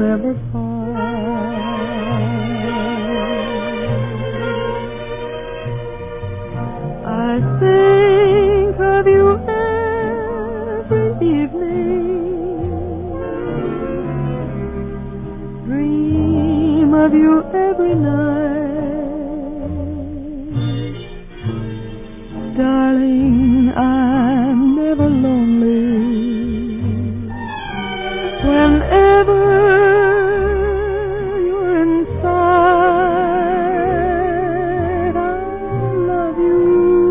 never part. I think of you every evening, dream of you every night. Darling, I'm never lonely. Whenever you're inside, I love you.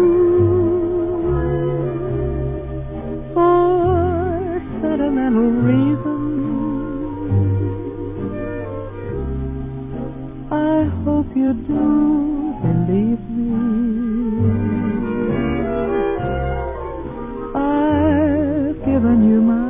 For sentimental reasons, I hope you do believe me. I've given you my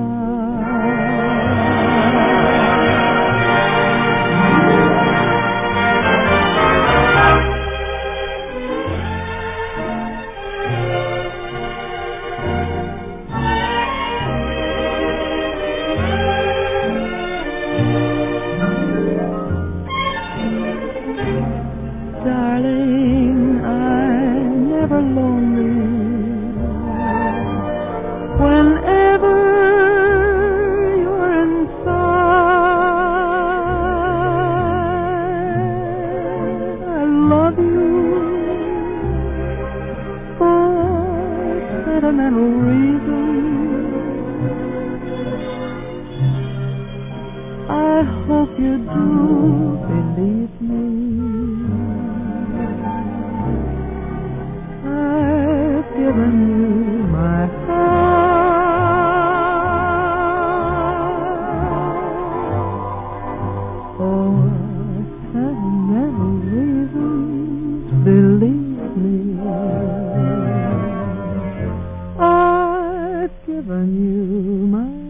darling, I'm never lonely. Whenever you're inside, I love you. For sentimental reasons, I hope you do believe me. I've given you my heart. For sentimental reasons, believe me, I've given you my